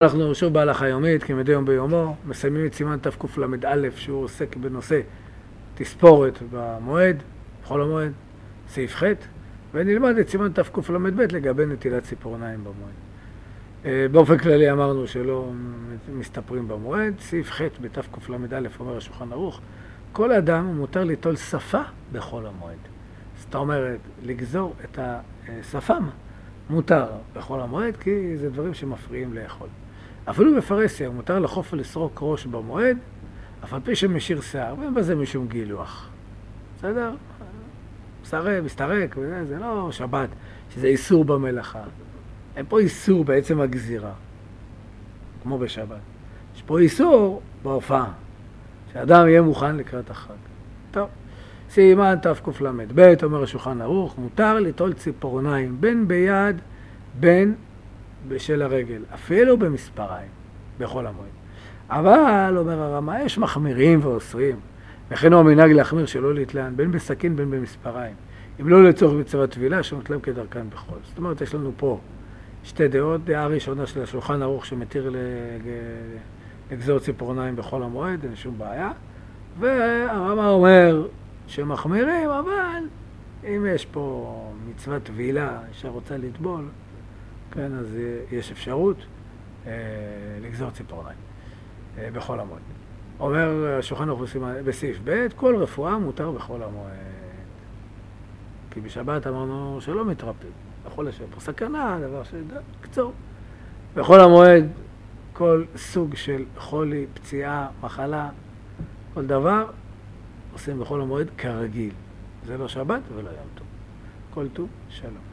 אנחנו שוב בהלכה יומית, כמדי יום ביומו, מסיימים את סימן תקל"א שהוא עוסק בנושא תספורת במועד, בחול המועד, סעיף ח', ונלמד את סימן תקל"ב לגבי נטילת ציפורניים במועד. באופן כללי אמרנו שלא מסתפרים במועד, סעיף ח' בתקל"א אומר השולחן ערוך, כל אדם מותר ליטול שפה בחול המועד. זאת אומרת, לגזור את השפם מותר בחול המועד, כי זה דברים שמפריעים לאכול. אפילו בפרהסיה מותר לחוף ולסרוק ראש במועד, אף על פי שמשאיר שיער, ואין בזה משום גילוח. בסדר? מסתרק, זה לא שבת, שזה איסור במלאכה. אין פה איסור בעצם הגזירה, כמו בשבת. יש פה איסור בהופעה, שאדם יהיה מוכן לקראת החג. טוב, סימן תקל"ב, אומר השולחן ערוך, מותר ליטול ציפורניים בין ביד, בין בשל הרגל, אפילו במספריים, בכל המועד. אבל, אומר הרמה, יש מחמירים ואוסרים, וכן הוא המנהג להחמיר שלא להתלהן, בין בסכין בין במספריים, אם לא לצורך מצוות טבילה, שנוטלם כדרכן בחול. זאת אומרת, יש לנו פה שתי דעות, דעה ראשונה של השולחן ערוך שמתיר לגזור ציפורניים בכל המועד, אין שום בעיה, והרמה אומר שמחמירים, אבל אם יש פה מצוות טבילה שרוצה לטבול, כן, אז יש אפשרות לגזור ציפורניים בכל המועד. אומר השולחן ערוך בסעיף ב', כל רפואה מותר בכל המועד. כי בשבת אמרנו שלא מתרפאים. בכל השם פה סכנה, דבר קצור. בכל המועד, כל סוג של חולי, פציעה, מחלה, כל דבר, עושים בכל המועד כרגיל. זה לא שבת ולא יום טוב. כל טוב, שלום.